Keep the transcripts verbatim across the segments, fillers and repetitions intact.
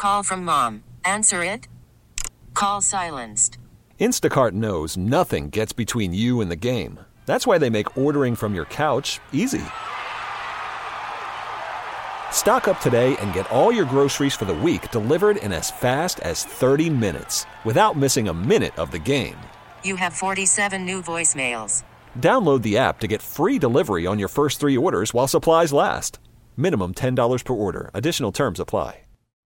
Call from mom. Answer it. Call silenced. Instacart knows nothing gets between you and the game. That's why they make ordering from your couch easy. Stock up today and get all your groceries for the week delivered in as fast as thirty minutes without missing a minute of the game. You have forty-seven new voicemails. Download the app to get free delivery on your first three orders while supplies last. Minimum ten dollars per order. Additional terms apply.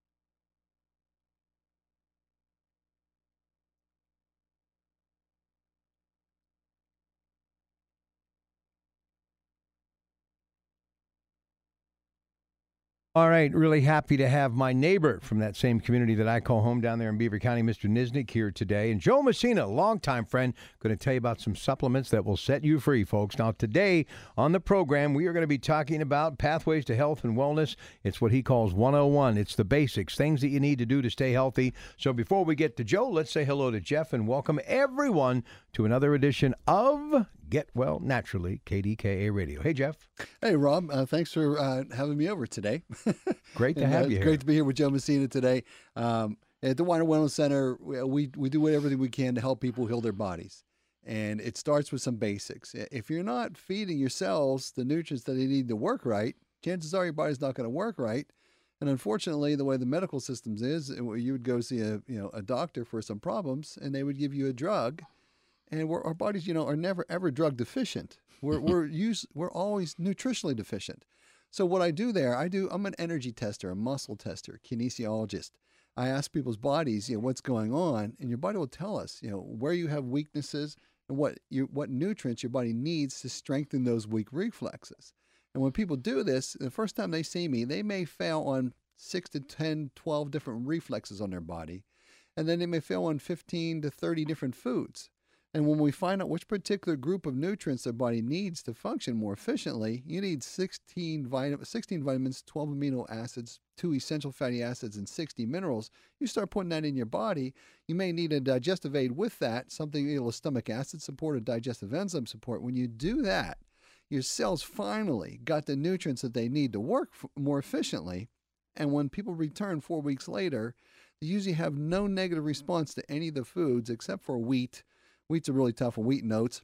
All right, really happy to have my neighbor from that same community that I call home down there in Beaver County, Mister Nisnik, here today. And Joe Messina, longtime friend, going to tell you about some supplements that will set you free, folks. Now, today on the program, we are going to be talking about pathways to health and wellness. It's what he calls one oh one. It's the basics, things that you need to do to stay healthy. So before we get to Joe, let's say hello to Jeff and welcome everyone to another edition of Get Well Naturally, K D K A Radio. Hey, Jeff. Hey, Rob. Uh, thanks for uh, having me over today. Great to and, have uh, you here. Great to be here with Joe Messina today. Um, at the Weiner Wellness Center, we, we do everything we can to help people heal their bodies. And it starts with some basics. If you're not feeding your cells the nutrients that they need to work right, chances are your body's not going to work right. And unfortunately, the way the medical systems is, you would go see a you know a doctor for some problems, and they would give you a drug. And we're, our bodies, you know, are never ever drug deficient. We're we're use we're always nutritionally deficient. So what I do there, I do. I'm an energy tester, a muscle tester, kinesiologist. I ask people's bodies, you know, what's going on, and your body will tell us, you know, where you have weaknesses and what you what nutrients your body needs to strengthen those weak reflexes. And when people do this, the first time they see me, they may fail on six to ten, twelve different reflexes on their body, and then they may fail on fifteen to thirty different foods. And when we find out which particular group of nutrients their body needs to function more efficiently, you need sixteen, vitamin, sixteen vitamins, twelve amino acids, two essential fatty acids, and sixty minerals. You start putting that in your body, you may need a digestive aid with that, something, you know, stomach acid support or digestive enzyme support. When you do that, your cells finally got the nutrients that they need to work f- more efficiently. And when people return four weeks later, they usually have no negative response to any of the foods except for wheat. Wheat's a really tough one, wheat and oats.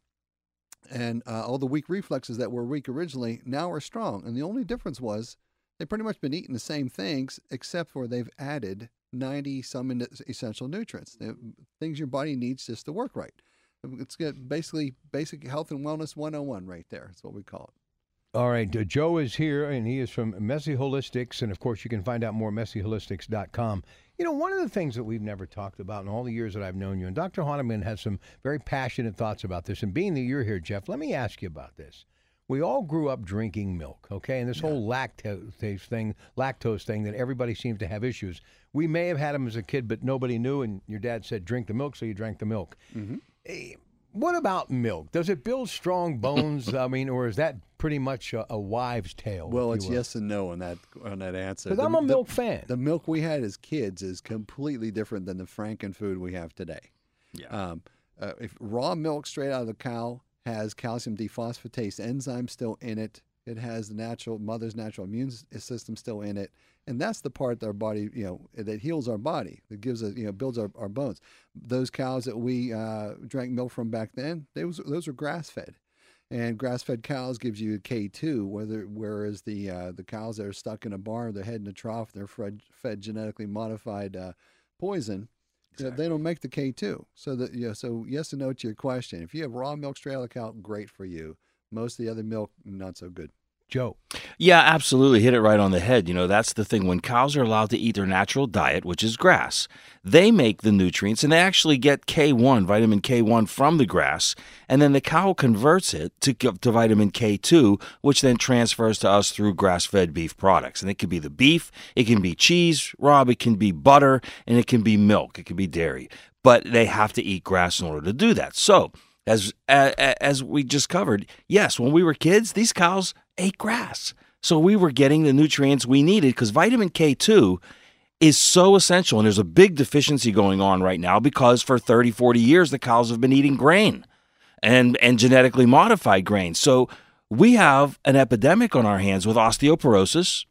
And uh, all the weak reflexes that were weak originally now are strong. And the only difference was they've pretty much been eating the same things, except for they've added ninety some essential nutrients, things your body needs just to work right. It's got basically basic health and wellness one oh one right there. That's what we call it. All right, uh, Joe is here, and he is from Messy Holistics, and of course you can find out more at messy holistics dot com. You know, one of the things that we've never talked about in all the years that I've known you, and Doctor Hahnemann has some very passionate thoughts about this, and being that you're here, Jeff, let me ask you about this. We all grew up drinking milk, okay, and this yeah. whole lactose thing, lactose thing that everybody seems to have issues. We may have had them as a kid, but nobody knew, and your dad said drink the milk, so you drank the milk. Mm-hmm. Hey, what about milk? Does it build strong bones? I mean, or is that pretty much a, a wives' tale? Well, it's yes and no on that on that answer. Because I'm a milk the, fan. The milk we had as kids is completely different than the Franken food we have today. Yeah. Um, uh, if raw milk straight out of the cow has calcium dephosphatase enzyme still in it. It has the natural mother's natural immune system still in it, and that's the part that our body, you know, that heals our body, that gives us, you know, builds our, our bones. Those cows that we uh, drank milk from back then, they was those were grass fed, and grass fed cows gives you K two. Whether whereas the uh, the cows that are stuck in a barn, their head in a trough, they're fed, fed genetically modified uh, poison. Exactly. They don't make the K two. So that you know, so yes and no to your question. If you have raw milk straight out of the cow, great for you. Most of the other milk, not so good. Joe. Yeah, absolutely. Hit it right on the head. You know, that's the thing. When cows are allowed to eat their natural diet, which is grass, they make the nutrients, and they actually get K one, vitamin K one from the grass, and then the cow converts it to, to vitamin K two, which then transfers to us through grass-fed beef products. And it can be the beef, it can be cheese, Rob, it can be butter, and it can be milk, it can be dairy. But they have to eat grass in order to do that. So, As as we just covered, yes, when we were kids, these cows ate grass. So we were getting the nutrients we needed because vitamin K two is so essential. And there's a big deficiency going on right now because for thirty, forty years, the cows have been eating grain and, and genetically modified grain. So we have an epidemic on our hands with osteoporosis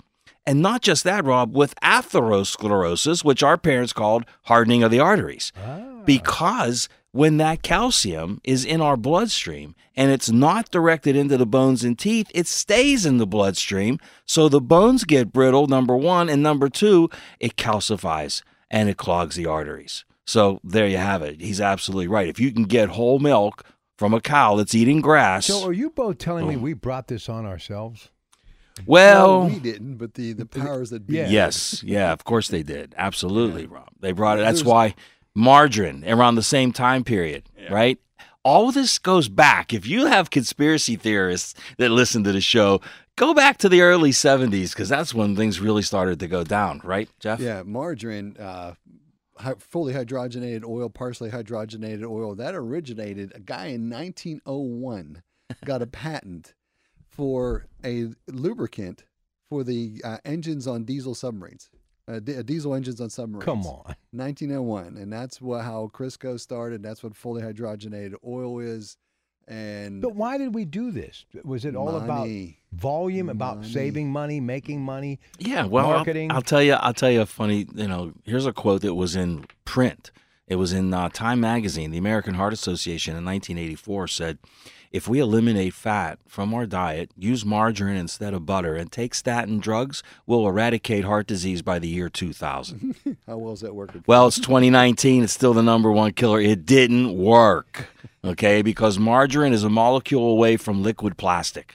And not just that, Rob, with atherosclerosis, which our parents called hardening of the arteries. Ah. Because when that calcium is in our bloodstream and it's not directed into the bones and teeth, it stays in the bloodstream. So the bones get brittle, number one, and number two, it calcifies and it clogs the arteries. So there you have it. He's absolutely right. If you can get whole milk from a cow that's eating grass. So are you both telling me Oh. we brought this on ourselves? Well, we didn't, but the, the powers that be. Yeah. yes, yeah, of course they did. Absolutely, Rob. They brought it. That's There's- why margarine around the same time period, right? All of this goes back. If you have conspiracy theorists that listen to the show, go back to the early seventies because that's when things really started to go down, right, Jeff? Yeah, margarine, uh, hy- fully hydrogenated oil, partially hydrogenated oil, that originated, a guy in nineteen oh one got a patent for a lubricant for the uh, engines on diesel submarines, uh, di- uh, diesel engines on submarines. Come on. nineteen oh one, and that's what how Crisco started. That's what fully hydrogenated oil is. And But why did we do this? Was it all about money. volume, about Money. saving money, making money? Yeah, well, I'll- Marketing. I'll, tell you. I'll tell you a funny. You know, here's a quote that was in print. It was in uh, Time Magazine. The American Heart Association in nineteen eighty-four said, "If we eliminate fat from our diet, use margarine instead of butter, and take statin drugs, we'll eradicate heart disease by the year two thousand." How well is that working? Well, it's twenty nineteen. It's still the number one killer. It didn't work, okay, because margarine is a molecule away from liquid plastic.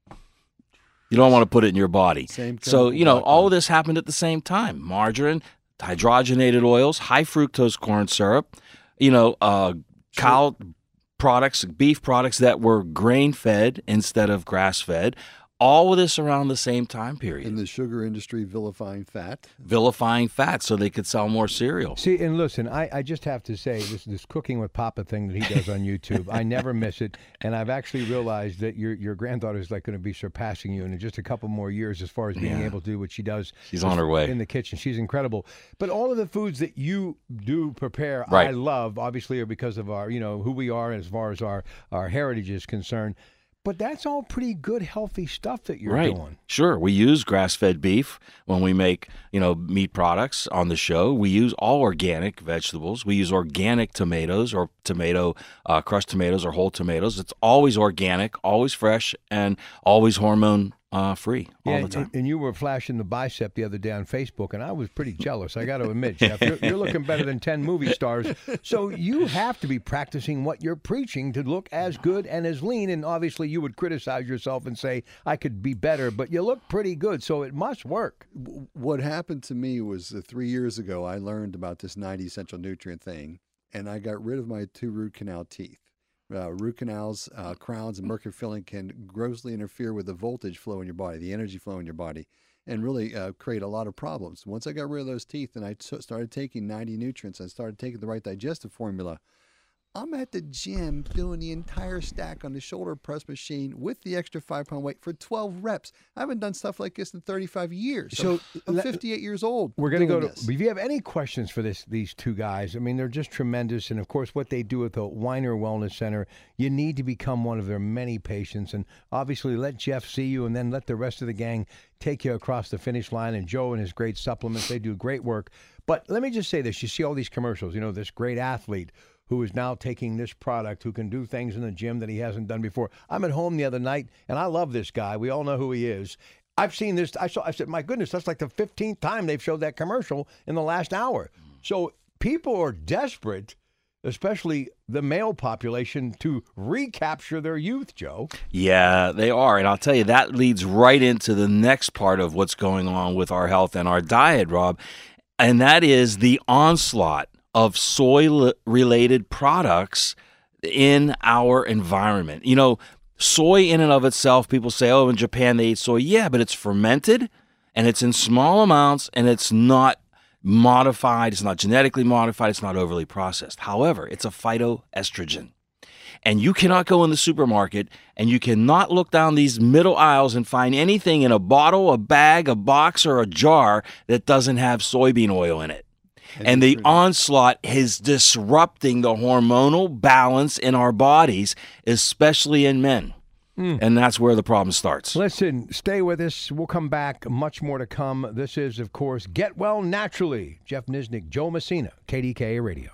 You don't want to put it in your body. Same So, you know, chemical all of this happened at the same time. Margarine, hydrogenated oils, high fructose corn syrup, you know, uh, cow products, beef products that were grain-fed instead of grass-fed. All of this around the same time period. In the sugar industry, vilifying fat. Vilifying fat so they could sell more cereal. See, and listen, I, I just have to say, this this cooking with Papa thing that he does on YouTube, I never miss it. And I've actually realized that your your granddaughter is like going to be surpassing you in just a couple more years as far as being Yeah. able to do what she does. She's on her way. In the kitchen. She's incredible. But all of the foods that you do prepare, Right. I love, obviously, are because of our, you know, who we are as far as our, our heritage is concerned. But that's all pretty good, healthy stuff that you're right. doing. Sure. We use grass-fed beef when we make, you know, meat products on the show. We use all organic vegetables. We use organic tomatoes or tomato, uh, crushed tomatoes or whole tomatoes. It's always organic, always fresh, and always hormone uh, free all Yeah, the time. And, and you were flashing the bicep the other day on Facebook, and I was pretty jealous. I got to admit, Jeff, you're, you're looking better than ten movie stars. So you have to be practicing what you're preaching to look as good and as lean. And obviously, you would criticize yourself and say, I could be better, but you look pretty good. So it must work. W- What happened to me was uh, three years ago, I learned about this ninety essential nutrient thing, and I got rid of my two root canal teeth. Uh, root canals, uh, crowns, and mercury filling can grossly interfere with the voltage flow in your body, the energy flow in your body, and really uh, create a lot of problems. Once I got rid of those teeth and I t- started taking ninety nutrients, I started taking the right digestive formula, I'm at the gym doing the entire stack on the shoulder press machine with the extra five pound weight for twelve reps. I haven't done stuff like this in thirty-five years. So I'm, I'm let- fifty-eight years old. We're going to go doing to. this. If you have any questions for this, these two guys, I mean, they're just tremendous. And of course, what they do at the Weiner Wellness Center, you need to become one of their many patients. And obviously, let Jeff see you, and then let the rest of the gang take you across the finish line. And Joe and his great supplements, they do great work. But let me just say this: you see all these commercials. You know, this great athlete who is now taking this product, who can do things in the gym that he hasn't done before. I'm at home the other night, and I love this guy. We all know who he is. I've seen this. I saw. I said, my goodness, that's like the fifteenth time they've showed that commercial in the last hour. So people are desperate, especially the male population, to recapture their youth, Joe. Yeah, they are. And I'll tell you, that leads right into the next part of what's going on with our health and our diet, Rob. And that is the onslaught of soy-related products in our environment. You know, soy in and of itself, people say, oh, in Japan they eat soy. Yeah, but it's fermented, and it's in small amounts, and it's not modified. It's not genetically modified. It's not overly processed. However, it's a phytoestrogen. And you cannot go in the supermarket and you cannot look down these middle aisles and find anything in a bottle, a bag, a box, or a jar that doesn't have soybean oil in it. And the onslaught is disrupting the hormonal balance in our bodies, especially in men. Mm. And that's where the problem starts. Listen, stay with us. We'll come back. Much more to come. This is, of course, Get Well Naturally. Jeff Nisnik, Joe Messina, K D K A Radio.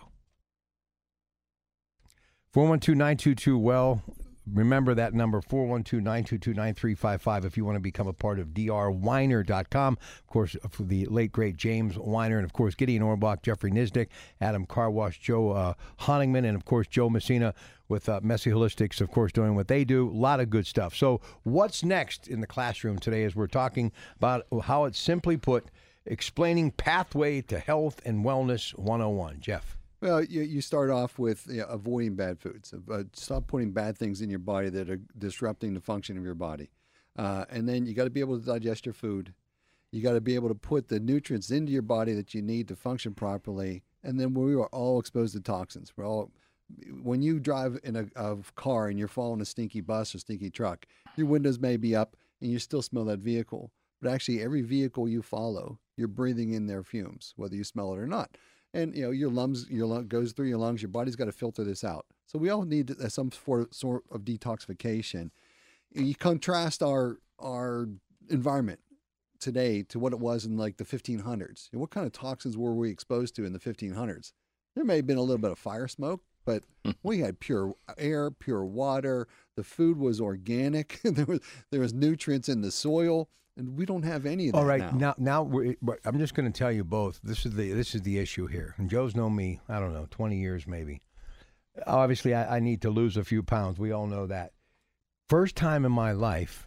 four one two, nine two two, well. Remember that number, four one two, nine two two, nine three five five, if you want to become a part of D R Weiner dot com. Of course, for the late, great James Weiner, and, of course, Gideon Orbach, Jeffrey Nisnik, Adam Carwash, Joe uh, Honigman, and, of course, Joe Messina with uh, Messy Holistics, of course, doing what they do. A lot of good stuff. So what's next in the classroom today as we're talking about how it's simply put, explaining Pathway to Health and Wellness one oh one. Jeff. Well, you, you start off with you know, avoiding bad foods. Uh, stop putting bad things in your body that are disrupting the function of your body. Uh, and then you got to be able to digest your food. You got to be able to put the nutrients into your body that you need to function properly. And then we are all exposed to toxins. We're all, when you drive in a, a car and you're following a stinky bus or stinky truck, your windows may be up and you still smell that vehicle. But actually, every vehicle you follow, you're breathing in their fumes, whether you smell it or not. And, you know, your lungs, your lung goes through your lungs, your body's got to filter this out. So we all need some sort of detoxification. You contrast our our environment today to what it was in like the fifteen hundreds. What kind of toxins were we exposed to in the fifteen hundreds? There may have been a little bit of fire smoke, but we had pure air, pure water. The food was organic. there was there was nutrients in the soil. And we don't have any of that. All right, now. now, now we're, I'm just going to tell you both. This is the this is the issue here. And Joe's known me, I don't know, twenty years maybe. Obviously, I, I need to lose a few pounds. We all know that. First time in my life,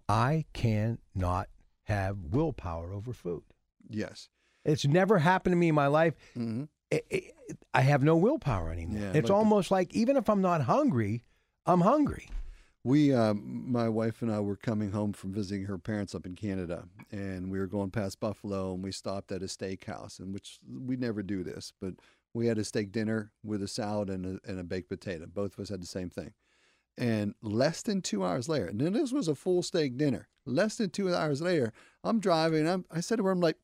I cannot have willpower over food. Yes, it's never happened to me in my life. Mm-hmm. It, it, I have no willpower anymore. Yeah, it's like almost the, like even if I'm not hungry, I'm hungry. We, uh, my wife and I were coming home from visiting her parents up in Canada, and we were going past Buffalo, and we stopped at a steakhouse, and which we never do this, but we had a steak dinner with a salad and a, and a baked potato. Both of us had the same thing. And less than two hours later, and then this was a full steak dinner, less than two hours later, I'm driving, I'm, I said to her, I'm like,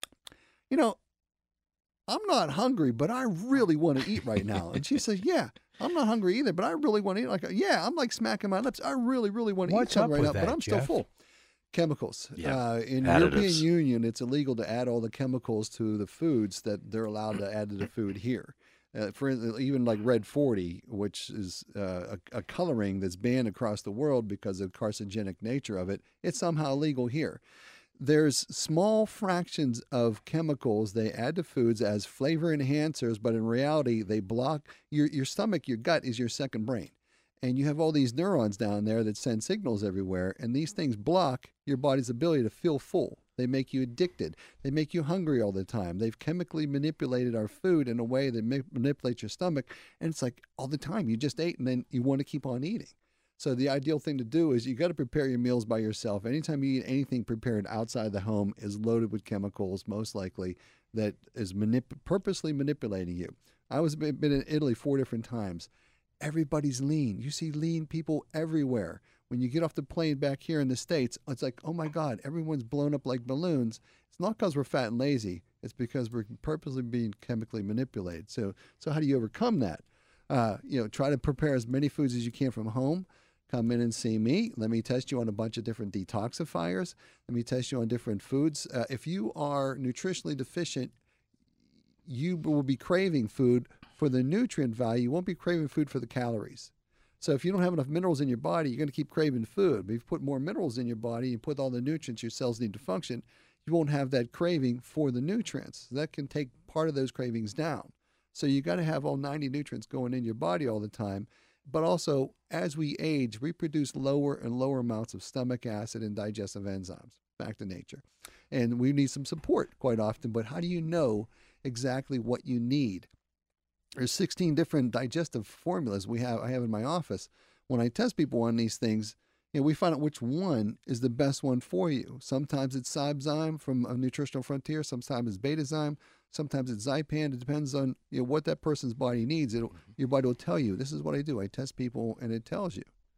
you know, I'm not hungry, but I really want to eat right now. And she says, yeah, I'm not hungry either, but I really want to eat. Like, yeah, I'm like smacking my lips. I really, really want to What's eat something up right with now, that, but I'm Jeff? still full. Chemicals. Yeah. Uh, in the Additives. European Union, it's illegal to add all the chemicals to the foods that they're allowed to add to the food here. Uh, for even like Red forty, which is uh, a, a coloring that's banned across the world because of the carcinogenic nature of it, it's somehow legal here. There's small fractions of chemicals they add to foods as flavor enhancers, but in reality, they block your, your stomach, your gut is your second brain. And you have all these neurons down there that send signals everywhere, and these things block your body's ability to feel full. They make you addicted. They make you hungry all the time. They've chemically manipulated our food in a way that ma- manipulates your stomach, and it's like all the time. You just ate, and then you want to keep on eating. So the ideal thing to do is you got to prepare your meals by yourself. Anytime you eat anything prepared outside the home is loaded with chemicals, most likely, that is manip- purposely manipulating you. I was been in Italy four different times. Everybody's lean. You see lean people everywhere. When you get off the plane back here in the States, it's like, oh my God, everyone's blown up like balloons. It's not because we're fat and lazy. It's because we're purposely being chemically manipulated. So, so how do you overcome that? Uh, you know, try to prepare as many foods as you can from home. Come in and see me. Let me test you on a bunch of different detoxifiers. Let me test you on different foods. Uh, if you are nutritionally deficient, you will be craving food for the nutrient value. You won't be craving food for the calories. So if you don't have enough minerals in your body, you're going to keep craving food. But if you put more minerals in your body, you put all the nutrients your cells need to function, you won't have that craving for the nutrients. That can take part of those cravings down. So you got to have all ninety nutrients going in your body all the time. But also, as we age, we produce lower and lower amounts of stomach acid and digestive enzymes. Back to nature. And we need some support quite often. But how do you know exactly what you need? There's sixteen different digestive formulas we have I have in my office. When I test people on these things, you know, we find out which one is the best one for you. Sometimes it's Cybezyme from a Nutritional Frontier. Sometimes it's Betazyme. Sometimes it's Zypan. It depends on you know what that person's body needs. It'll, your body will tell you, this is what I do. I test people, and it tells you.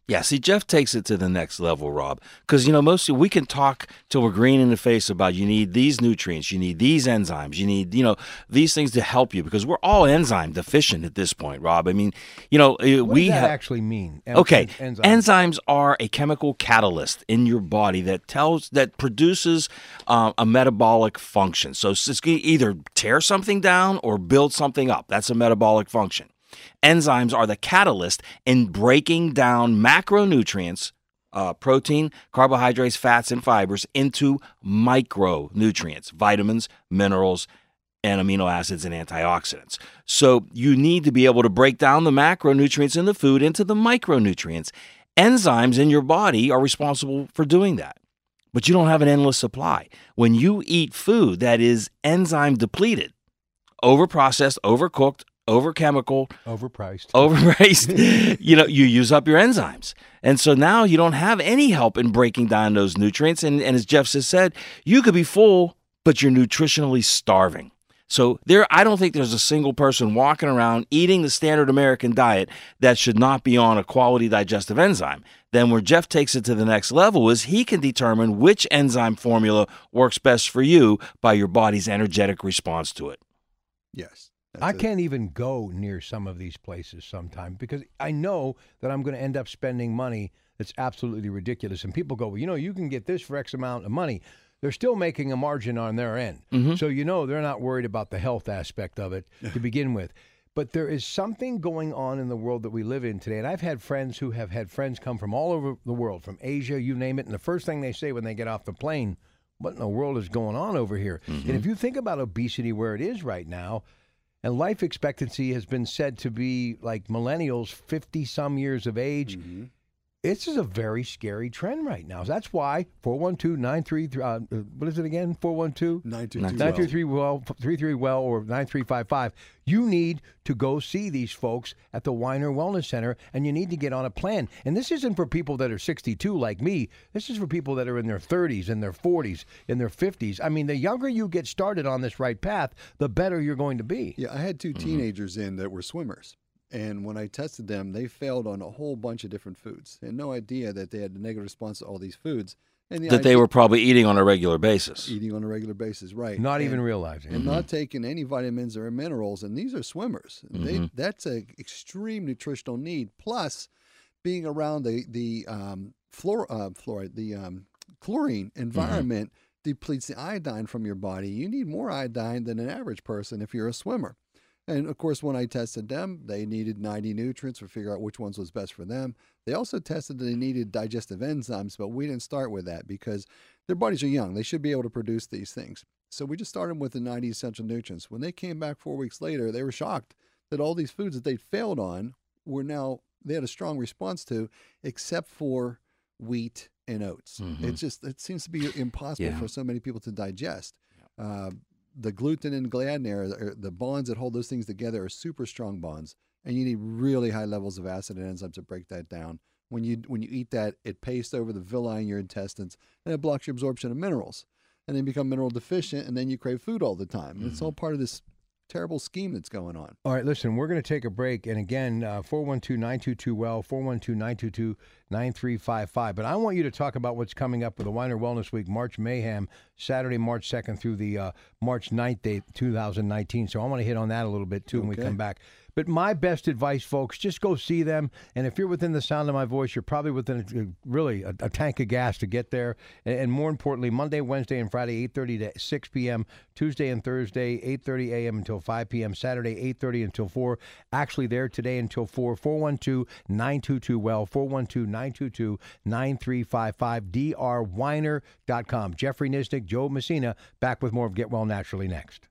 Yeah, see, Jeff takes it to the next level, Rob. Because, you know, mostly we can talk till we're green in the face about you need these nutrients, you need these enzymes, you need, you know, these things to help you because we're all enzyme deficient at this point, Rob. I mean, you know, What we does that have. actually mean? En- Okay, en- enzymes. enzymes are a chemical catalyst in your body that tells that produces uh, a metabolic function. So it's going to either tear something down or build something up. That's a metabolic function. Enzymes are the catalyst in breaking down macronutrients, uh, protein, carbohydrates, fats, and fibers into micronutrients, vitamins, minerals, and amino acids and antioxidants. So you need to be able to break down the macronutrients in the food into the micronutrients. Enzymes in your body are responsible for doing that, but you don't have an endless supply. When you eat food that is enzyme depleted, overprocessed, overcooked, overchemical, Overpriced. overpriced, you know, you use up your enzymes. And so now you don't have any help in breaking down those nutrients. And, and as Jeff has said, you could be full, but you're nutritionally starving. So there, I don't think there's a single person walking around eating the standard American diet that should not be on a quality digestive enzyme. Then where Jeff takes it to the next level is he can determine which enzyme formula works best for you by your body's energetic response to it. Yes. I That's it. can't even go near some of these places sometimes because I know that I'm going to end up spending money that's absolutely ridiculous. And people go, well, you know, you can get this for X amount of money. They're still making a margin on their end. Mm-hmm. So, you know, they're not worried about the health aspect of it to begin with. But there is something going on in the world that we live in today. And I've had friends who have had friends come from all over the world, from Asia, you name it. And the first thing they say when they get off the plane, what in the world is going on over here? Mm-hmm. And if you think about obesity where it is right now, and life expectancy has been said to be like millennials, fifty some years of age. Mm-hmm. This is a very scary trend right now. That's why four one two, nine three three, uh, what is it again? four one two, nine two Nine two nine three three well, three three well, or nine three five five. You need to go see these folks at the Weiner Wellness Center, and you need to get on a plan. And this isn't for people that are sixty-two like me. This is for people that are in their thirties, in their forties, in their fifties. I mean, the younger you get started on this right path, the better you're going to be. Yeah, I had two teenagers in that were swimmers. And when I tested them, they failed on a whole bunch of different foods. They had no idea that they had a negative response to all these foods. And the That they idea- were probably eating on a regular basis. eating on a regular basis, right? Not And- even realizing. and not taking any vitamins or minerals. And these are swimmers. They, Mhm. that's an extreme nutritional need. Plus, being around the the um, fluor, uh, fluoride, the um, chlorine environment depletes the iodine from your body. You need more iodine than an average person if you're a swimmer. And of course, when I tested them, they needed ninety nutrients to figure out which ones was best for them. They also tested that they needed digestive enzymes, but we didn't start with that because their bodies are young. They should be able to produce these things. So we just started with the ninety essential nutrients. When they came back four weeks later, they were shocked that all these foods that they failed on were now, they had a strong response to, except for wheat and oats. Mhm. It's just, it seems to be impossible Yeah. for so many people to digest. Uh, the gluten and gliadin, are, the bonds that hold those things together are super strong bonds, and you need really high levels of acid and enzymes to break that down. When you when you eat that, it pastes over the villi in your intestines, and it blocks your absorption of minerals, and then you become mineral deficient, and then you crave food all the time. And it's all part of this terrible scheme that's going on. All right, listen, we're going to take a break. And again, uh, four one two, nine two two, well, four one two, nine two two, nine three five five. But I want you to talk about what's coming up with the Weiner Wellness Week, March Mayhem, Saturday, March second through the uh, March ninth, date, two thousand nineteen. So I want to hit on that a little bit, too, when we Okay. come back. But my best advice, folks, just go see them. And if you're within the sound of my voice, you're probably within a, really a, a tank of gas to get there. And, and more importantly, Monday, Wednesday, and Friday, eight thirty to six p.m. Tuesday and Thursday, eight thirty a.m. until five p.m. Saturday, eight thirty until four. Actually, there today until four. four one two, nine two two, well, four one two, nine two two, nine three five five, d r weiner dot com. Jeffrey Nisnik, Joe Messina, back with more of Get Well Naturally next.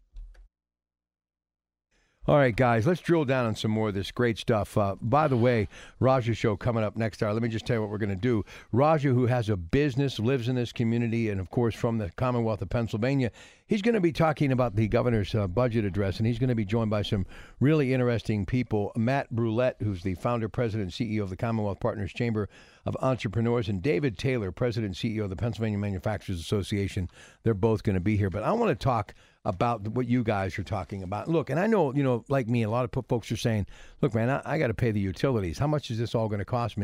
All right, guys, let's drill down on some more of this great stuff. Uh, by the way, Raja's show coming up next hour. Let me just tell you what we're going to do. Raja, who has a business, lives in this community, and, of course, from the Commonwealth of Pennsylvania, he's going to be talking about the governor's uh, budget address, and he's going to be joined by some really interesting people. Matt Brulette, who's the founder, president, and C E O of the Commonwealth Partners Chamber of Entrepreneurs, and David Taylor, president and C E O of the Pennsylvania Manufacturers Association. They're both going to be here. But I want to talk about what you guys are talking about. Look, and I know, you know, like me, a lot of folks are saying, look, man, I, I got to pay the utilities. How much is this all going to cost me?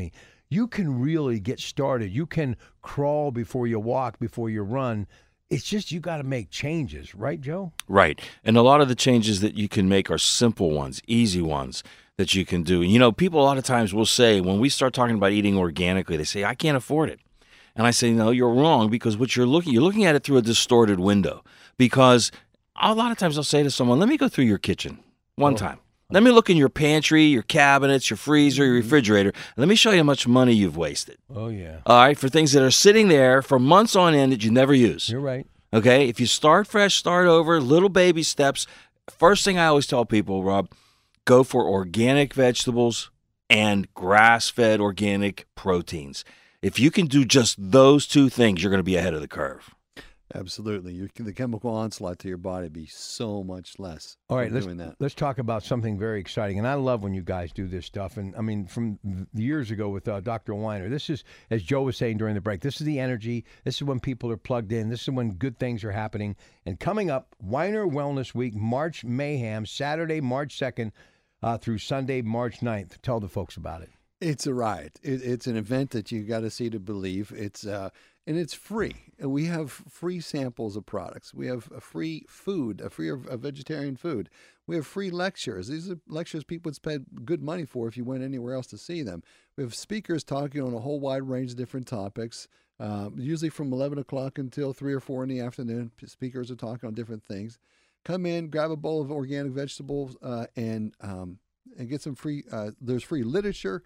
you can really get started. You can crawl before you walk, before you run. It's just you got to make changes, right, Joe? Right. And a lot of the changes that you can make are simple ones, easy ones that you can do. You know, people a lot of times will say, when we start talking about eating organically, they say, I can't afford it. And I say, no, you're wrong, because what you're looking, you're looking at it through a distorted window. Because a lot of times I'll say to someone, let me go through your kitchen one oh. time. Let me look in your pantry, your cabinets, your freezer, your refrigerator. Let me show you how much money you've wasted. Oh, yeah. All right, for things that are sitting there for months on end that you never use. You're right. Okay, if you start fresh, start over, little baby steps. First thing I always tell people, Rob, go for organic vegetables and grass-fed organic proteins. If you can do just those two things, you're going to be ahead of the curve. Absolutely. You, the chemical onslaught to your body be so much less. All right, let's, doing that. let's talk about something very exciting. And I love when you guys do this stuff. And, I mean, from years ago with uh, Doctor Weiner, this is, as Joe was saying during the break, this is the energy. This is when people are plugged in. This is when good things are happening. And coming up, Weiner Wellness Week, March Mayhem, Saturday, March second uh, through Sunday, March ninth. Tell the folks about it. It's a riot. It, it's an event that you got to see to believe. It's uh, and it's free. We have free samples of products. We have a free food, a free a vegetarian food. We have free lectures. These are lectures people would spend good money for if you went anywhere else to see them. We have speakers talking on a whole wide range of different topics. Uh, usually from eleven o'clock until three or four in the afternoon. Speakers are talking on different things. Come in, grab a bowl of organic vegetables, uh, and um, and get some free. Uh, there's free literature.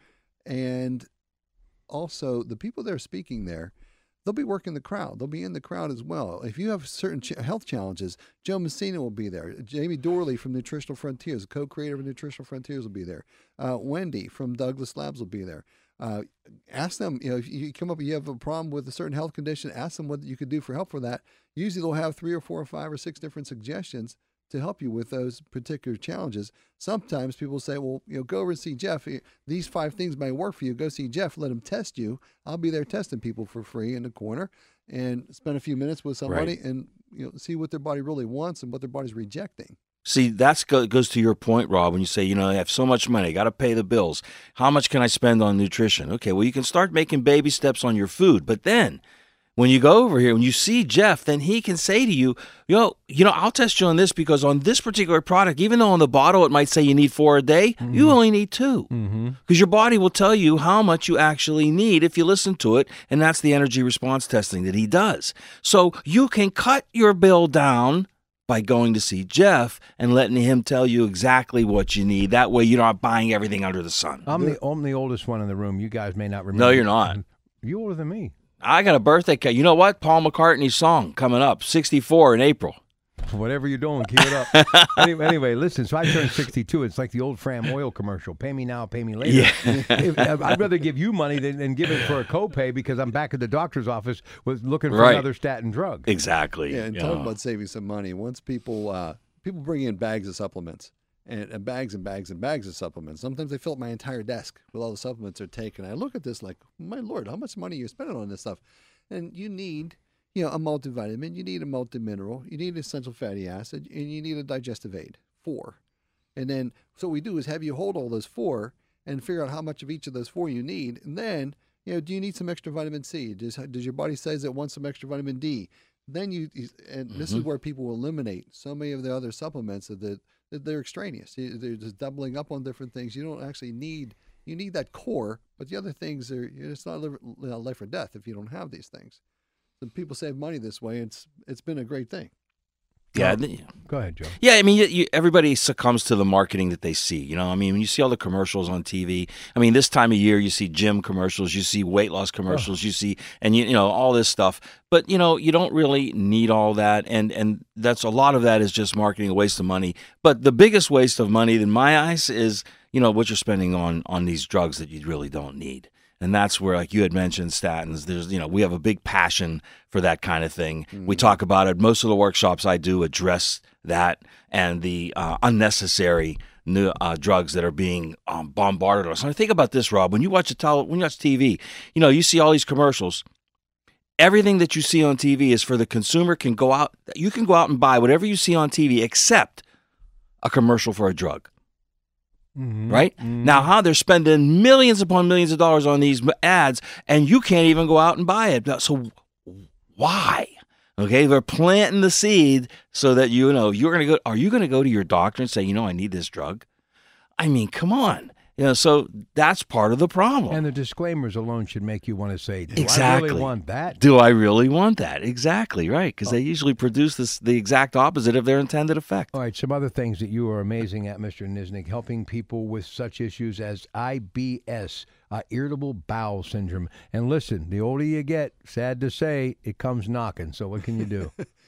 And also, the people that are speaking there, they'll be working the crowd. They'll be in the crowd as well. If you have certain ch- health challenges, Joe Messina will be there. Jamie Dorley from Nutritional Frontiers, the co-creator of Nutritional Frontiers, will be there. Uh, Wendy from Douglas Labs will be there. Uh, ask them, you know, if you come up and you have a problem with a certain health condition, ask them what you could do for help for that. Usually they'll have three or four or five or six different suggestions to help you with those particular challenges. Sometimes people say, well, you know, go over and see Jeff. These five things might work for you. Go see Jeff. Let him test you. I'll be there testing people for free in the corner and spend a few minutes with somebody Right. and, you know, see what their body really wants and what their body's rejecting. See, that go, goes to your point, Rob, when you say, you know, I have so much money, I got to pay the bills. How much can I spend on nutrition? Okay, well, you can start making baby steps on your food, but then when you go over here, when you see Jeff, then he can say to you, yo, you know, I'll test you on this because on this particular product, even though on the bottle it might say you need four a day, mm-hmm. you only need two. Because mm-hmm. your body will tell you how much you actually need if you listen to it, and that's the energy response testing that he does. So you can cut your bill down by going to see Jeff and letting him tell you exactly what you need. That way you're not buying everything under the sun. I'm the, I'm the oldest one in the room. You guys may not remember. No, you're not. You're older than me. I got a birthday cake. You know what? Paul McCartney's song coming up, sixty-four in April. Whatever you're doing, keep it up. anyway, anyway, listen, so I turned sixty-two. It's like the old Fram oil commercial. Pay me now, pay me later. Yeah. if, I'd rather give you money than, than give it for a copay because I'm back at the doctor's office with looking for Right. another statin drug. Exactly. Yeah, and yeah. talking about saving some money. Once people uh, people bring in bags of supplements and, and bags and bags and bags of supplements. Sometimes they fill up my entire desk with all the supplements they're taking. I look at this like, my Lord, how much money are you spending on this stuff? And you need, you know, a multivitamin, you need a multimineral, you need essential fatty acid, and you need a digestive aid. Four. And then, so what we do is have you hold all those four and figure out how much of each of those four you need. And then, you know, do you need some extra vitamin C? Does, does your body says it wants some extra vitamin D? Then you, and this mm-hmm. is where people will eliminate so many of the other supplements that, that they're extraneous. They're just doubling up on different things. You don't actually need, you need that core, but the other things are, it's not life or death if you don't have these things. So people save money this way. It's It's been a great thing. Yeah. Go ahead, Joe. Yeah, I mean, you, you, everybody succumbs to the marketing that they see. You know, I mean, when you see all the commercials on T V, I mean, this time of year, you see gym commercials, you see weight loss commercials, oh. you see, and you, you know, all this stuff. But you know, you don't really need all that, and and that's a lot of that is just marketing, a waste of money. But the biggest waste of money, in my eyes, is you know what you're spending on on these drugs that you really don't need. And that's where, like you had mentioned, statins, there's, you know, we have a big passion for that kind of thing. Mm. We talk about it. Most of the workshops I do address that and the uh, unnecessary new, uh, drugs that are being um, bombarded on us. So think about this, Rob. When you watch a tele- when you watch T V, you know, you see all these commercials. Everything that you see on T V is for the consumer can go out. You can go out and buy whatever you see on T V except a commercial for a drug. Mm-hmm. Right? Mm-hmm. Now, how they're spending millions upon millions of dollars on these ads, and you can't even go out and buy it. So why? Okay, they're planting the seed so that, you know, you're going to go, are you going to go to your doctor and say, you know, I need this drug? I mean, come on. You know, so that's part of the problem. And the disclaimers alone should make you want to say, do exactly. I really want that? Do I really want that? Exactly, right, because oh. they usually produce this the exact opposite of their intended effect. All right, some other things that you are amazing at, Mister Nisnik, helping people with such issues as I B S, uh, irritable bowel syndrome. And listen, the older you get, sad to say, it comes knocking. So what can you do?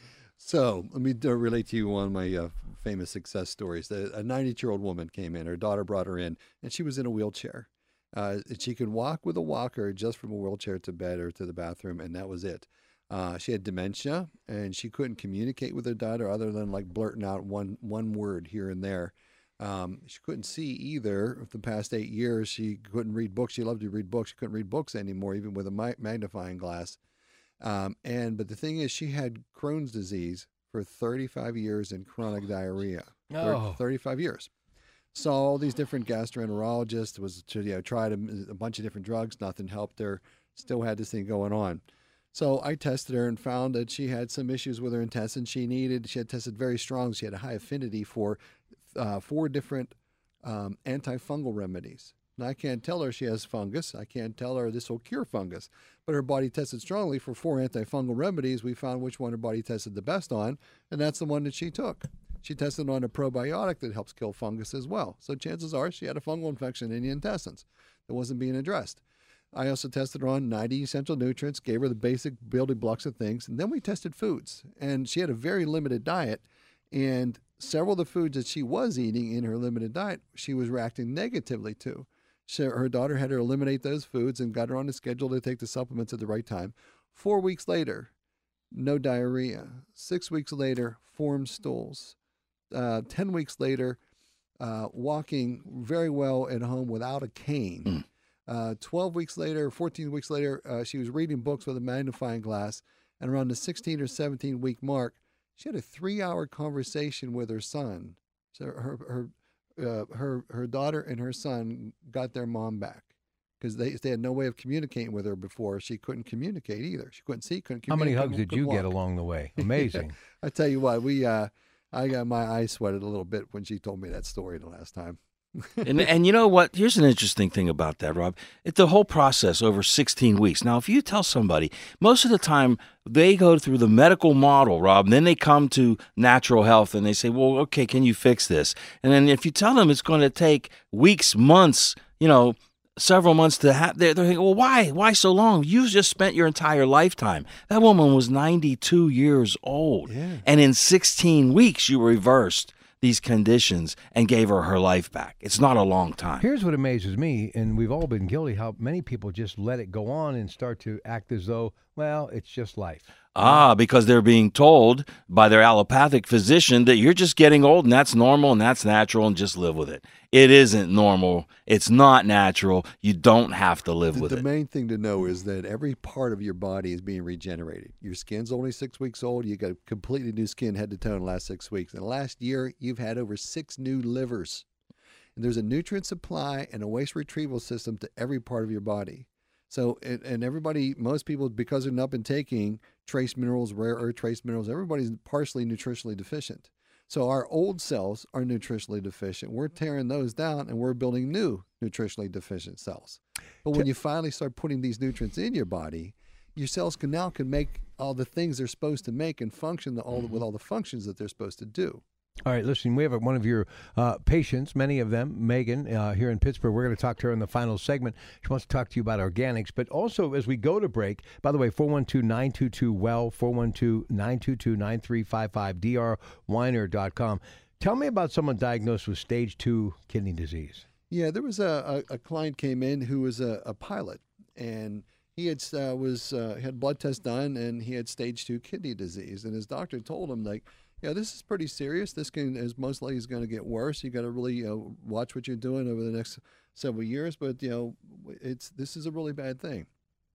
So let me uh, relate to you one of my uh, famous success stories. A ninety-year-old woman came in. Her daughter brought her in, and she was in a wheelchair. Uh, she could walk with a walker just from a wheelchair to bed or to the bathroom, and that was it. Uh, she had dementia, and she couldn't communicate with her daughter other than like blurting out one one word here and there. Um, she couldn't see either. For the past eight years, she couldn't read books. She loved to read books. She couldn't read books anymore, even with a ma- magnifying glass. Um, and but the thing is, she had Crohn's disease for thirty-five years and chronic diarrhea. Oh. thirty-five years. Saw all these different gastroenterologists. Was you know tried a, a bunch of different drugs. Nothing helped her. Still had this thing going on. So I tested her and found that she had some issues with her intestines. She needed. She had tested very strong. She had a high affinity for uh, four different um, antifungal remedies. Now, I can't tell her she has fungus. I can't tell her this will cure fungus. But her body tested strongly for four antifungal remedies. We found which one her body tested the best on, and that's the one that she took. She tested on a probiotic that helps kill fungus as well. So chances are she had a fungal infection in the intestines that wasn't being addressed. I also tested her on ninety essential nutrients, gave her the basic building blocks of things, and then we tested foods. And she had a very limited diet, and several of the foods that she was eating in her limited diet, she was reacting negatively to. So her daughter had her eliminate those foods and got her on the schedule to take the supplements at the right time. Four weeks later, no diarrhea. Six weeks later, formed stools. Uh, Ten weeks later, uh, walking very well at home without a cane. Mm. Uh, Twelve weeks later, fourteen weeks later, uh, she was reading books with a magnifying glass. And around the sixteen or seventeen week mark, she had a three-hour conversation with her son. So her her. Uh, her her daughter and her son got their mom back because they they had no way of communicating with her before. She couldn't communicate either. She couldn't see, couldn't How many communicate. hugs did you walk. get along the way? Amazing. I tell you what, we uh, I got my eyes sweated a little bit when she told me that story the last time. and and you know what? Here's an interesting thing about that, Rob. It, the whole process over sixteen weeks. Now, if you tell somebody, most of the time they go through the medical model, Rob, and then they come to natural health and they say, well, okay, can you fix this? And then if you tell them it's going to take weeks, months, you know, several months to have, they're, they're thinking, well, why? Why so long? You just spent your entire lifetime. That woman was ninety-two years old. Yeah. And in sixteen weeks, you reversed these conditions and gave her her life back. It's not a long time. Here's what amazes me, and we've all been guilty, how many people just let it go on and start to act as though, well, it's just life. Ah, because they're being told by their allopathic physician that you're just getting old and that's normal and that's natural and just live with it. It isn't normal. It's not natural. You don't have to live The, with the it. main thing to know is that every part of your body is being regenerated. Your skin's only six weeks old. You got completely new skin head to toe in the last six weeks. In the last year, you've had over six new livers. And there's a nutrient supply and a waste retrieval system to every part of your body. So, and, and everybody, most people, because they're not been taking trace minerals, rare earth trace minerals, everybody's partially nutritionally deficient. So our old cells are nutritionally deficient. We're tearing those down and we're building new nutritionally deficient cells. But when you finally start putting these nutrients in your body, your cells can now can make all the things they're supposed to make and function the, all with all the functions that they're supposed to do. All right, listen, we have one of your uh, patients, many of them, Megan, uh, here in Pittsburgh. We're going to talk to her in the final segment. She wants to talk to you about organics, but also as we go to break, by the way, four one two, nine two two, W E L L, four one two, nine two two, nine three five five, d r weiner dot com. Tell me about someone diagnosed with stage two kidney disease. Yeah, there was a, a, a client came in who was a, a pilot, and he had uh, was uh, had blood tests done, and he had stage two kidney disease, and his doctor told him, like, yeah, this is pretty serious. This can is most likely is going to get worse. You got to really uh, watch what you're doing over the next several years. But you know, it's this is a really bad thing.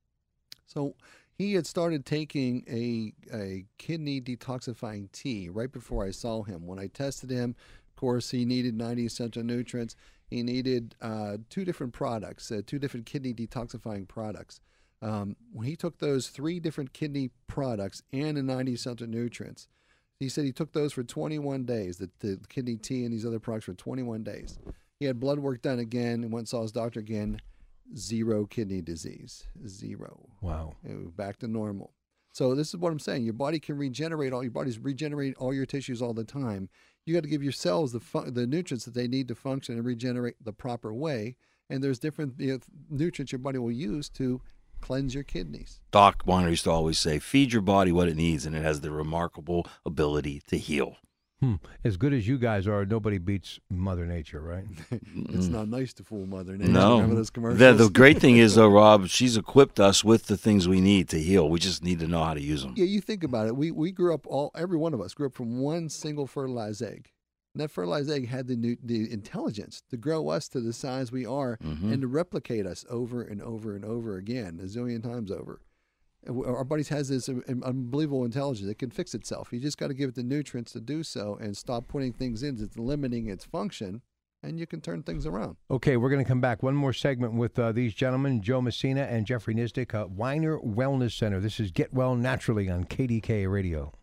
So he had started taking a a kidney detoxifying tea right before I saw him. When I tested him, course, he needed ninety essential nutrients. He needed uh, two different products, uh, two different kidney detoxifying products. Um, when he took those three different kidney products and the ninety essential nutrients, he said he took those for twenty-one days, the, the kidney tea and these other products for twenty-one days. He had blood work done again and went and saw his doctor again. Zero kidney disease. Zero. Wow. It was back to normal. So this is what I'm saying. Your body can regenerate all your body's regenerate all your tissues all the time. You got to give your cells the fun, the nutrients that they need to function and regenerate the proper way. And there's different you know, nutrients your body will use to cleanse your kidneys. Doc Weiner used to always say, feed your body what it needs, and it has the remarkable ability to heal. Hmm. As good as you guys are, nobody beats Mother Nature, right? It's not nice to fool Mother Nature. No. Remember those commercials? The, the great thing is, though, Rob, she's equipped us with the things we need to heal. We just need to know how to use them. Yeah, you think about it. We we grew up, all every one of us grew up from one single fertilized egg. And that fertilized egg had the new, the intelligence to grow us to the size we are Mm-hmm. and to replicate us over and over and over again, a zillion times over. And we- our bodies has this un- unbelievable intelligence. It can fix itself. You just got to give it the nutrients to do so and stop putting things in that's limiting its function, and you can turn things around. Okay, we're going to come back. One more segment with uh, these gentlemen, Joe Messina and Jeffrey Nisdick, uh, Weiner Wellness Center. This is Get Well Naturally on K D K Radio.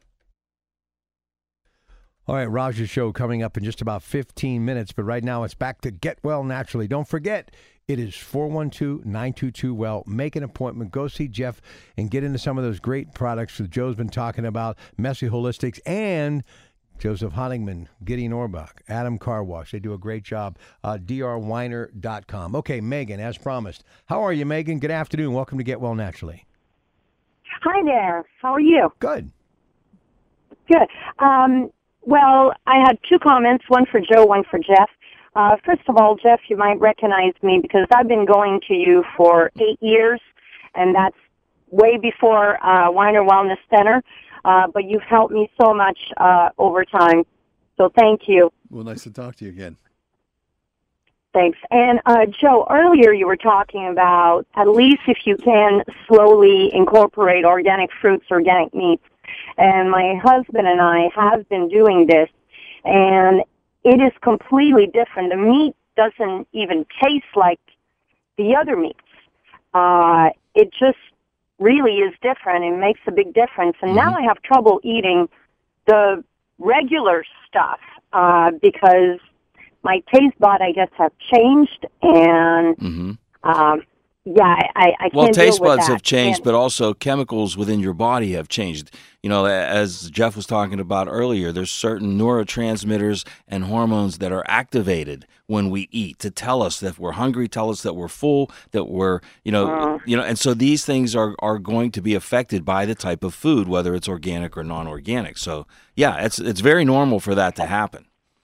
All right, Raj's show coming up in just about fifteen minutes, but right now it's back to Get Well Naturally. Don't forget, it is four one two, nine two two, W E L L. Make an appointment. Go see Jeff and get into some of those great products that Joe's been talking about, Messy Holistics, and Joseph Honigman, Gideon Orbach, Adam Car Wash. They do a great job. Uh, D R Weiner dot com. Okay, Megan, as promised. How are you, Megan? Good afternoon. Welcome to Get Well Naturally. Hi there. How are you? Good. Good. Um, well, I had two comments, one for Joe, one for Jeff. Uh, first of all, Jeff, you might recognize me because I've been going to you for eight years, and that's way before uh, Weiner Wellness Center. Uh, but you've helped me so much uh, over time, so thank you. Well, nice to talk to you again. Thanks. And uh, Joe, earlier you were talking about at least if you can slowly incorporate organic fruits, organic meats. And my husband and I have been doing this, and it is completely different. The meat doesn't even taste like the other meats. Uh, it just really is different. It makes a big difference. And now I have trouble eating the regular stuff uh, because my taste bud, I guess, have changed. And, Mm-hmm. um, yeah, I, I can't Well, taste deal with buds that. have changed, And- but also chemicals within your body have changed. You know, as Jeff was talking about earlier, there's certain neurotransmitters and hormones that are activated when we eat to tell us that we're hungry, tell us that we're full, that we're, you know, Uh. you know, and so these things are, are going to be affected by the type of food, whether it's organic or non-organic. So, yeah, it's it's very normal for that to happen.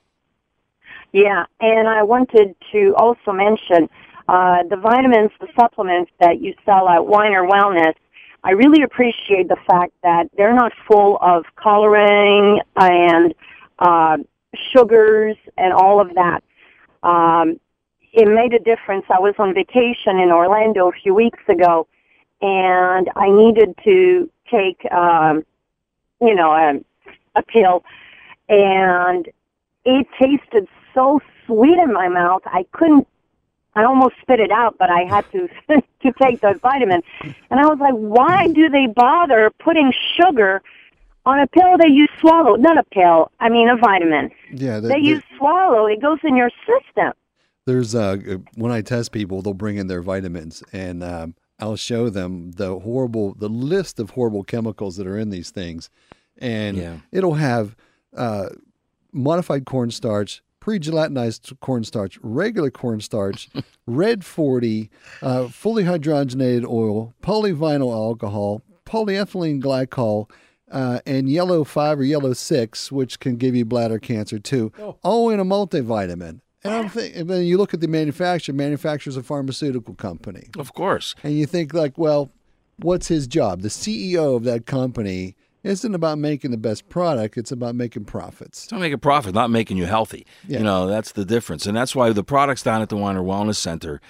Yeah, and I wanted to also mention uh, the vitamins, the supplements that you sell at Weiner Wellness. I really appreciate the fact that they're not full of coloring and uh, sugars and all of that. Um, it made a difference. I was on vacation in Orlando a few weeks ago, and I needed to take, um, you know, a, a pill, and it tasted so sweet in my mouth, I couldn't, I almost spit it out, but I had to to take the vitamin. And I was like, why do they bother putting sugar on a pill that you swallow? Not a pill, I mean a vitamin. Yeah, the, That you swallow, it goes in your system. There's uh, when I test people, they'll bring in their vitamins, and um, I'll show them the horrible, the list of horrible chemicals that are in these things, and Yeah. it'll have uh, modified cornstarch, pre-gelatinized cornstarch, regular cornstarch, red forty, uh, fully hydrogenated oil, polyvinyl alcohol, polyethylene glycol, uh, and yellow five or yellow six, which can give you bladder cancer too, Oh. all in a multivitamin. And I'm thinking, then you look at the manufacturer. Manufacturer's a pharmaceutical company, Of course. and you think like, well, what's his job? The C E O of that company isn't about making the best product; it's about making profits. It's not making a profit, not making you healthy. Yeah. You know, that's the difference. And that's why the products down at the Weiner Wellness Center,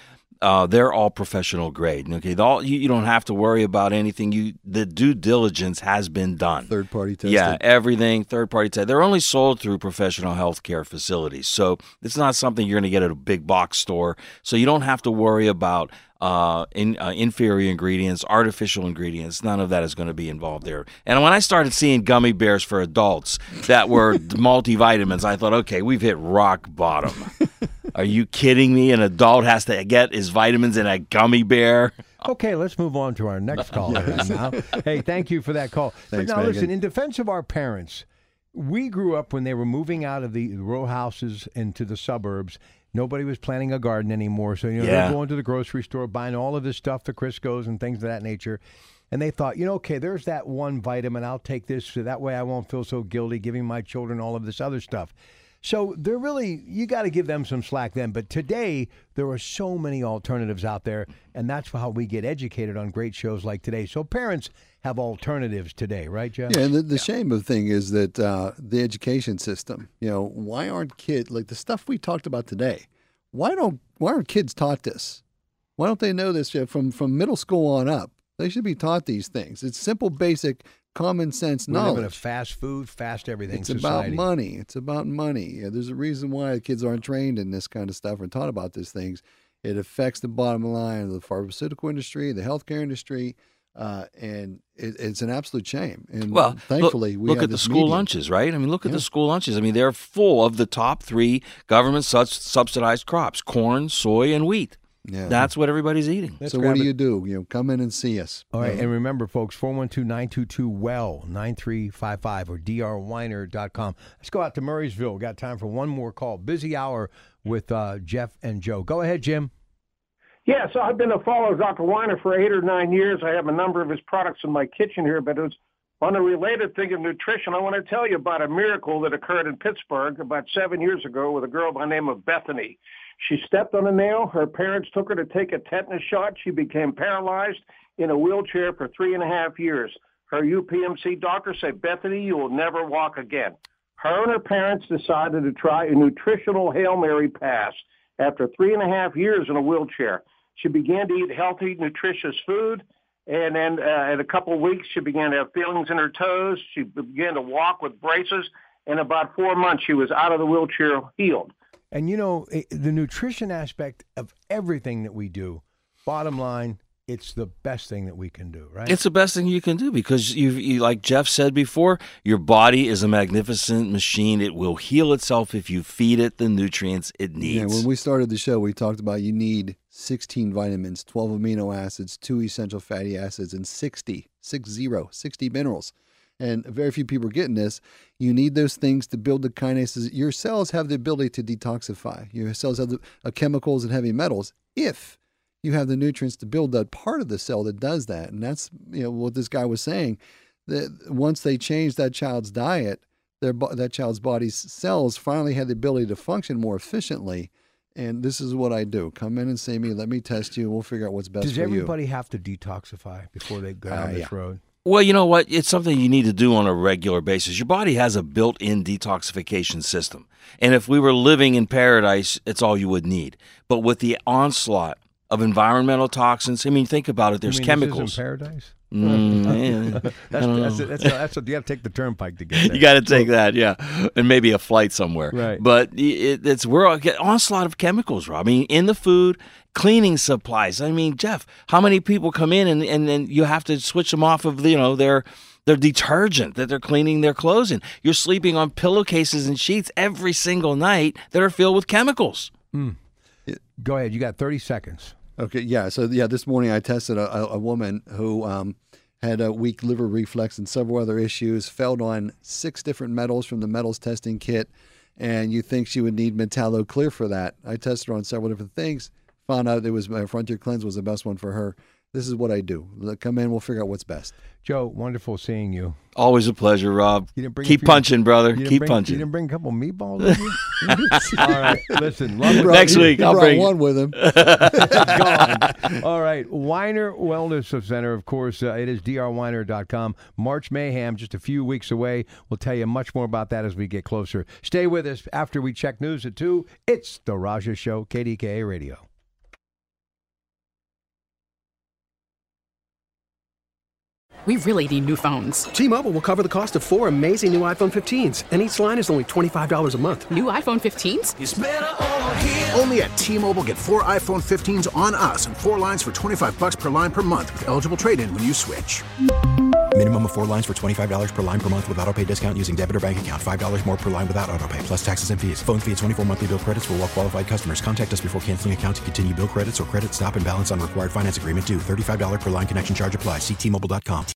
uh, they're all professional grade. Okay, all, you, you don't have to worry about anything. You the due diligence has been done. Third party tested. Yeah, everything third party tested. They're only sold through professional healthcare facilities, so it's not something you're going to get at a big box store. So you don't have to worry about uh, in, uh, inferior ingredients, artificial ingredients. None of that is going to be involved there. And when I started seeing gummy bears for adults that were multivitamins, I thought, okay, we've hit rock bottom. Are you kidding me? An adult has to get his vitamins in a gummy bear? Okay, let's move on to our next caller now. Hey, thank you for that call. Thanks, but now, Megan. listen, in defense of our parents, we grew up when they were moving out of the row houses into the suburbs. Nobody was planting a garden anymore. So, you know, Yeah. they're going to the grocery store, buying all of this stuff, the Crisco's and things of that nature. And they thought, you know, okay, there's that one vitamin. I'll take this so that way I won't feel so guilty giving my children all of this other stuff. So they're really, you got to give them some slack then. But today, there are so many alternatives out there, and that's how we get educated on great shows like today. So parents have alternatives today, right, Jeff? Yeah, and the, the shame of the thing is that uh, the education system, you know, why aren't kids, like the stuff we talked about today, why don't why aren't kids taught this? Why don't they know this uh, from, from middle school on up? They should be taught these things. It's simple, basic, common sense We knowledge. live in a fast food, fast everything It's society. about money. It's about money. Yeah, there's a reason why kids aren't trained in this kind of stuff and taught about these things. It affects the bottom line of the pharmaceutical industry, the healthcare industry, uh, and it, it's an absolute shame. And Well, thankfully, look, we look have at the this school medium. lunches, right? I mean, look at Yeah. the school lunches. I mean, they're full of the top three government sus- subsidized crops: corn, soy, and wheat. Yeah. That's what everybody's eating. Let's so grab what do it. you do? You know, come in and see us. All right, You know, and remember, folks, four one two, nine two two, W E L L, nine three five five, or d r weiner dot com. Let's go out to Murraysville. We got time for one more call. Busy hour with uh, Jeff and Joe. Go ahead, Jim. Yeah, so I've been a follower of Doctor Weiner for eight or nine years. I have a number of his products in my kitchen here, but it was on a related thing of nutrition. I want to tell you about a miracle that occurred in Pittsburgh about seven years ago with a girl by the name of Bethany. She stepped on a nail. Her parents took her to take a tetanus shot. She became paralyzed in a wheelchair for three and a half years. Her U P M C doctor said, Bethany, you will never walk again. Her and her parents decided to try a nutritional Hail Mary pass. After three and a half years in a wheelchair, she began to eat healthy, nutritious food. And then uh, in a couple of weeks, she began to have feelings in her toes. She began to walk with braces. In about four months, she was out of the wheelchair, healed. And, you know, it, the nutrition aspect of everything that we do, bottom line, it's the best thing that we can do, right? It's the best thing you can do because, you, you, like Jeff said before, your body is a magnificent machine. It will heal itself if you feed it the nutrients it needs. Yeah, when we started the show, we talked about you need sixteen vitamins, twelve amino acids, two essential fatty acids, and sixty, six zero, sixty minerals. And very few people are getting this. You need those things to build the kinases. Your cells have the ability to detoxify. Your cells have the uh, chemicals and heavy metals if you have the nutrients to build that part of the cell that does that. And that's, you know, what this guy was saying, that once they changed that child's diet, their bo- that child's body's cells finally had the ability to function more efficiently. And this is what I do. Come in and see me. Let me test you. We'll figure out what's best Does for you. everybody have to detoxify before they go down Uh, this yeah. road? Well, you know what? It's something you need to do on a regular basis. Your body has a built-in detoxification system. And if we were living in paradise, it's all you would need. But with the onslaught of environmental toxins, I mean, think about it. There's You mean chemicals. This isn't paradise? Mm, yeah. That's, I don't that's, know. that's, that's, you got to take the turnpike to get there. You got to take that, yeah, and maybe a flight somewhere. Right. But it, it's we're all get onslaught of chemicals, Rob. I mean, in the food, cleaning supplies. I mean, Jeff, how many people come in and and then you have to switch them off of you know their their detergent that they're cleaning their clothes in. You're sleeping on pillowcases and sheets every single night that are filled with chemicals. Mm. Go ahead. You got thirty seconds. Okay, yeah. So, yeah, this morning I tested a, a, a woman who um, had a weak liver reflex and several other issues, failed on six different metals from the metals testing kit, and you think she would need Metallo Clear for that. I tested her on several different things, found out it was my Frontier Cleanse was the best one for her. This is what I do. Let- Come in, we'll figure out what's best. Joe, wonderful seeing you. Always a pleasure, Rob. You didn't bring a Keep few- punching, brother. You didn't Keep bring, punching. You didn't bring a couple meatballs with you? All right. Listen. Love He it. brought- Next he- week, he I'll brought bring- one with him. Gone. All right. Weiner Wellness Center, of course, uh, it is d r weiner dot com. March Mayhem, just a few weeks away. We'll tell you much more about that as we get closer. Stay with us after we check news at two. It's The Raja Show, K D K A Radio. We really need new phones. T-Mobile will cover the cost of four amazing new iPhone fifteens, and each line is only twenty-five dollars a month. New iPhone fifteens? It's better over here. Only at T-Mobile, get four iPhone fifteens on us and four lines for twenty-five bucks per line per month with eligible trade-in when you switch. Minimum of four lines for twenty-five dollars per line per month with autopay discount using debit or bank account. five dollars more per line without autopay, plus taxes and fees. Phone fee at twenty-four monthly bill credits for well-qualified customers. Contact us before canceling account to continue bill credits or credit stop and balance on required finance agreement due. thirty-five dollars per line connection charge applies. See T Mobile dot com.